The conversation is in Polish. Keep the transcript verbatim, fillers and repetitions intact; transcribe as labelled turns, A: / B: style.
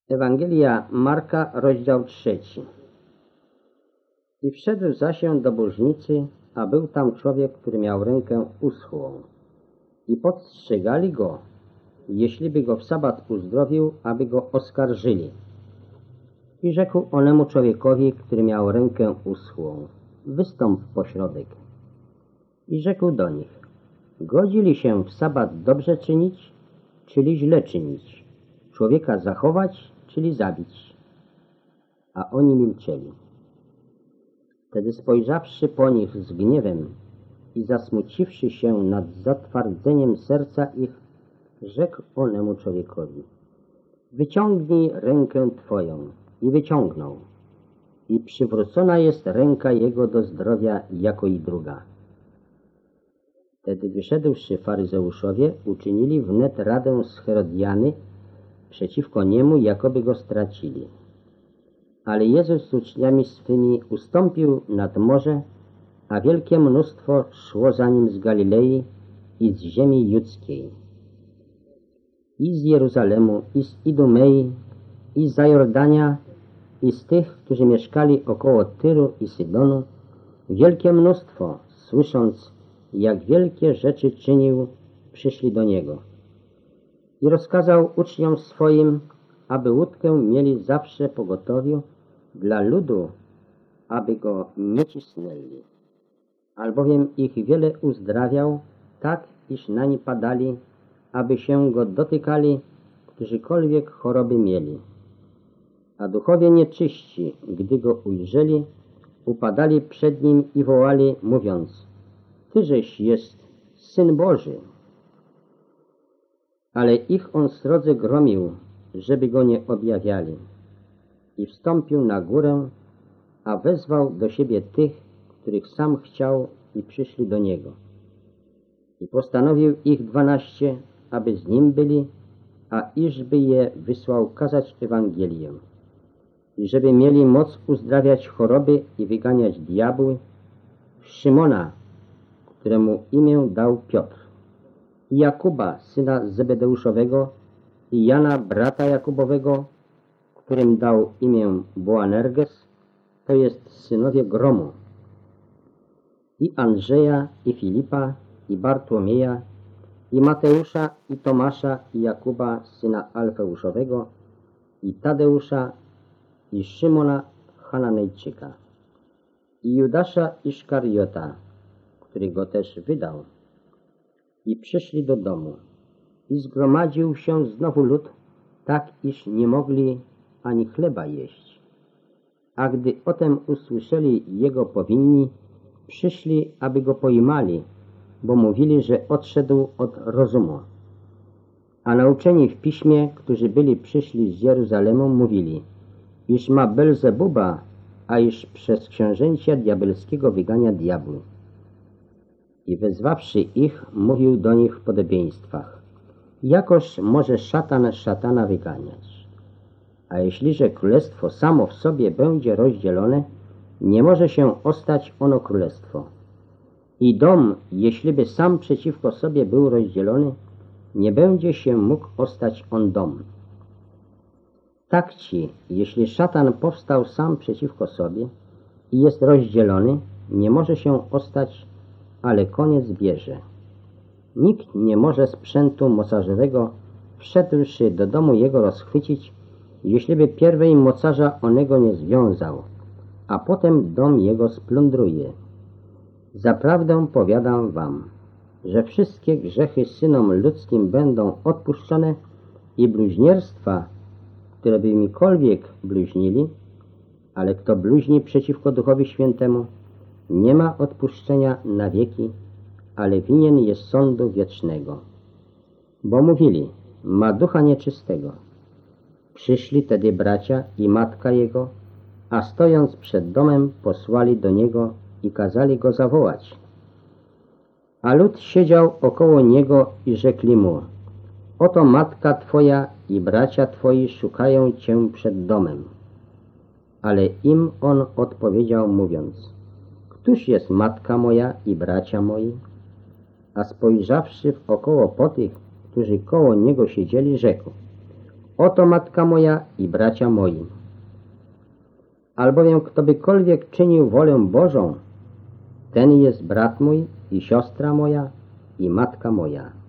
A: Ewangelia Marka, rozdział trzeci. I wszedł zasię do bożnicy, a był tam człowiek, który miał rękę uschłą. I podstrzegali go, jeśliby go w sabat uzdrowił, aby go oskarżyli. I rzekł onemu człowiekowi, który miał rękę uschłą: wystąp pośrodek. I rzekł do nich: godzili się w sabat dobrze czynić, czyli źle czynić, człowieka zachować, czyli zabić? A oni milczeli. Wtedy spojrzawszy po nich z gniewem i zasmuciwszy się nad zatwardzeniem serca ich, rzekł onemu człowiekowi: wyciągnij rękę twoją. I wyciągnął. I przywrócona jest ręka jego do zdrowia jako i druga. Wtedy wyszedłszy faryzeuszowie, uczynili wnet radę z Herodiany przeciwko niemu, jakoby go stracili. Ale Jezus z uczniami swymi ustąpił nad morze, a wielkie mnóstwo szło za nim z Galilei i z ziemi judzkiej, i z Jeruzalemu, i z Idumei, i z Jordania, i z tych, którzy mieszkali około Tyru i Sydonu, wielkie mnóstwo, słysząc, jak wielkie rzeczy czynił, przyszli do Niego. I rozkazał uczniom swoim, aby łódkę mieli zawsze pogotowiu dla ludu, aby go nie cisnęli. Albowiem ich wiele uzdrawiał, tak iż nań padali, aby się go dotykali, którzykolwiek choroby mieli. A duchowie nieczyści, gdy go ujrzeli, upadali przed nim i wołali, mówiąc: Tyżeś jest Syn Boży. Ale ich on srodze gromił, żeby go nie objawiali. I wstąpił na górę, a wezwał do siebie tych, których sam chciał, i przyszli do niego. I postanowił ich dwanaście, aby z nim byli, a iżby je wysłał kazać Ewangelię, i żeby mieli moc uzdrawiać choroby i wyganiać diabły, Szymona, któremu imię dał Piotr, i Jakuba, syna Zebedeuszowego, i Jana, brata Jakubowego, którym dał imię Boanerges, to jest synowie Gromu, i Andrzeja, i Filipa, i Bartłomieja, i Mateusza, i Tomasza, i Jakuba, syna Alfeuszowego, i Tadeusza, i Szymona Hananejczyka, i Judasza Iszkariota, który go też wydał. I przyszli do domu. I zgromadził się znowu lud, tak iż nie mogli ani chleba jeść. A gdy o tem usłyszeli jego powinni, przyszli, aby go pojmali, bo mówili, że odszedł od rozumu. A nauczeni w piśmie, którzy byli przyszli z Jeruzalemu, mówili, iż ma Belzebuba, a iż przez książęcia diabelskiego wygania diabły. I wezwawszy ich, mówił do nich w podobieństwach: jakoż może szatan szatana wyganiać? A jeśliże królestwo samo w sobie będzie rozdzielone, nie może się ostać ono królestwo. I dom, jeśliby sam przeciwko sobie był rozdzielony, nie będzie się mógł ostać on dom. Tak ci, jeśli szatan powstał sam przeciwko sobie i jest rozdzielony, nie może się ostać, ale koniec bierze. Nikt nie może sprzętu mocarzowego, wszedłszy do domu jego, rozchwycić, jeśliby pierwej mocarza onego nie związał, a potem dom jego splądruje. Zaprawdę powiadam wam, że wszystkie grzechy synom ludzkim będą odpuszczone i bluźnierstwa, które by mikolwiek bluźnili, ale kto bluźni przeciwko Duchowi Świętemu, nie ma odpuszczenia na wieki, ale winien jest sądu wiecznego. Bo mówili, ma ducha nieczystego. Przyszli tedy bracia i matka jego, a stojąc przed domem posłali do niego i kazali go zawołać. A lud siedział około niego i rzekli mu: oto matka twoja i bracia twoi szukają cię przed domem. Ale im on odpowiedział, mówiąc: któż jest matka moja i bracia moi? A spojrzawszy wokoło po tych, którzy koło niego siedzieli, rzekł: Oto matka moja i bracia moi. Albowiem ktobykolwiek czynił wolę Bożą, ten jest brat mój i siostra moja i matka moja.